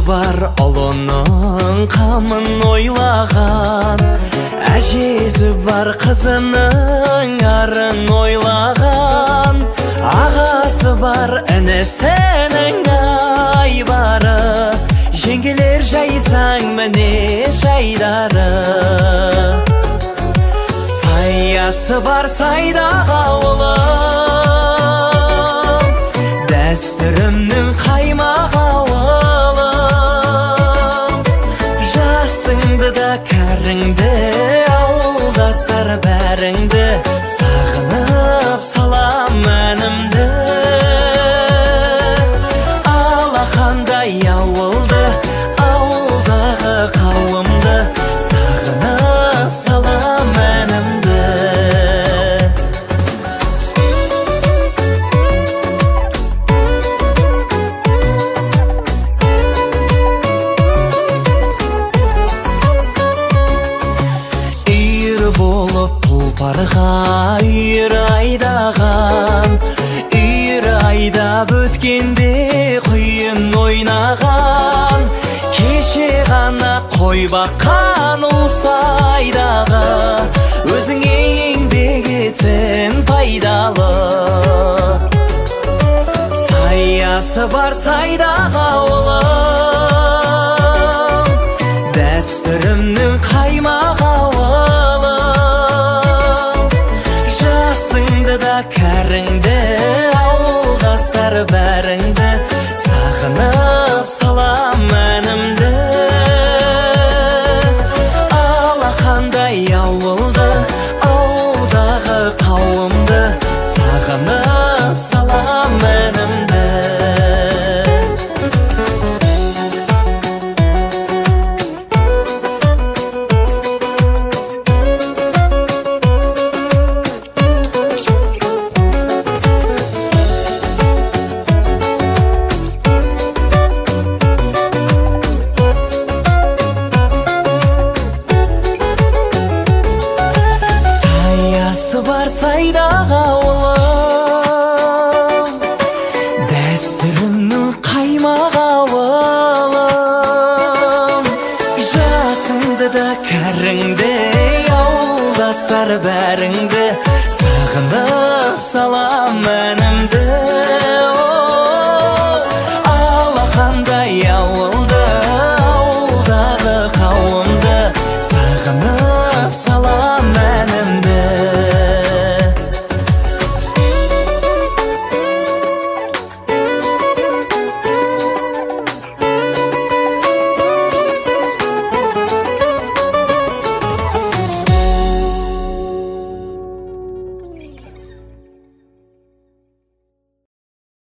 бар ұлының қамын ойлаған, әжесі бар қызының арын ойлаған, ағасы бар інісінің айбары, жеңгелер жайсаң міне шайдары. Саясы бар сайдағы ауылым, дәстүрімнің қаймақ ауылым. Жасыңды да кәріңді, ауылдастар бәріңді, сағынып салам әнімді. Алақандай ауылды, ауылдағы қауымды, сағынып салам әнімді. Болып тұлпарға үйір айдаған, үйір айдап өткенде құйын ойнаған, кеше ғана қой баққан ұлсайдағы, өзіңе еңбек етсін пайдалы. Саясы бар сайдағы ауылым, дәстүрімнің қаймақ кәріңді, ауылдастар бәріңді, сағынып салам әнімді. Алақандай ауылды, ауылдағы қауымды, сағынып салам әнімді. Бар сайдағы ауылым, дәстүрімнің қаймақ ауылым. Жасыңды да кәріңді, ауылдастар бәріңді, сағынып салам әнімді.